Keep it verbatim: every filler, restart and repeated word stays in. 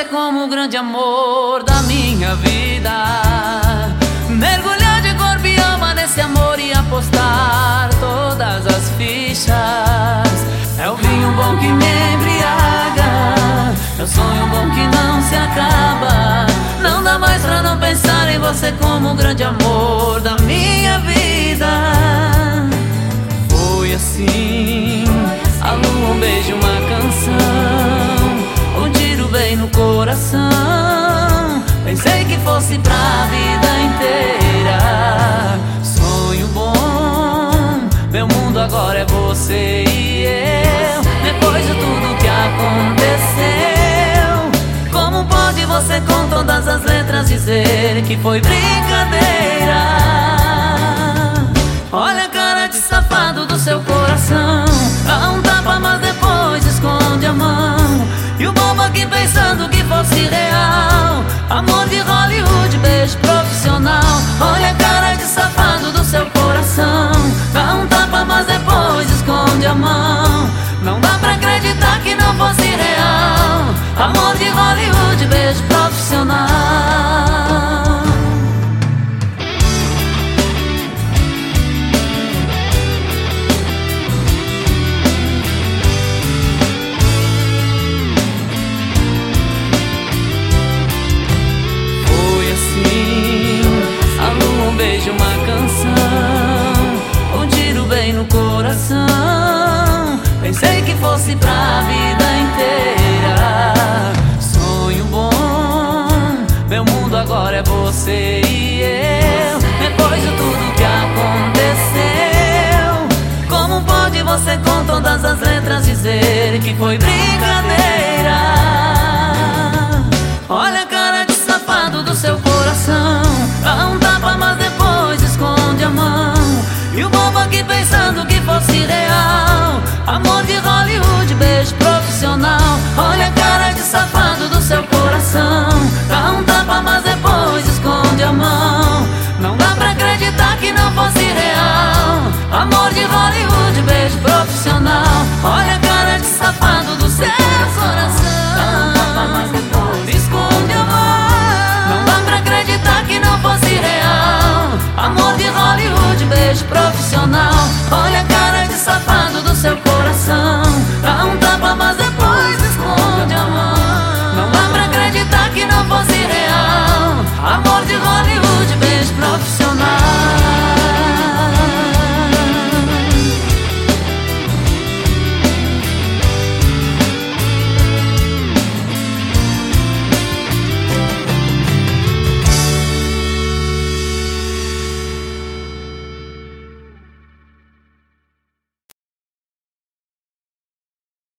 como o grande amor da minha vida. Mergulhar de corpo e alma nesse amor e apostar todas as fichas. É o vinho bom que me embriaga, é o sonho bom que não se acaba. Não dá mais pra não pensar em você como o grande amor da minha vida. Foi assim, a lua, um beijo, uma canção, um tiro bem no coração. Pensei que fosse pra vida inteira. Sonho bom, meu mundo agora é você e eu. Depois de tudo que aconteceu, como pode você com todas as letras dizer que foi brincadeira? Olha a cara de safado do seu coração, dá um tapa mas depois esconde a mão. E o bobo aqui pensando que fosse real, amor de Hollywood, beijo profissional. Olha a cara de safado do seu coração, dá um tapa mas depois esconde a mão. Não dá pra acreditar que não fosse real, amor de Hollywood, beijo profissional. Um beijo, uma canção, um tiro bem no coração. Pensei que fosse pra vida inteira. Sonho bom, meu mundo agora é você e eu. Depois de tudo que aconteceu, como pode você com todas as letras dizer que foi brincadeira? Olha a cara de safado do seu coração, dá um tapa mas depois esconde a mão. E o bobo aqui pensando que fosse real, amor de Hollywood, beijo profissional. Olha a cara de safado do seu coração, dá um tapa mas depois esconde a mão. Não dá pra acreditar que não fosse real, amor de Hollywood, beijo profissional. Olha a cara de safado do seu coração, dá um tapa mas depois esconde a mão. Não dá pra acreditar que não fosse real, amor de Hollywood, beijo profissional.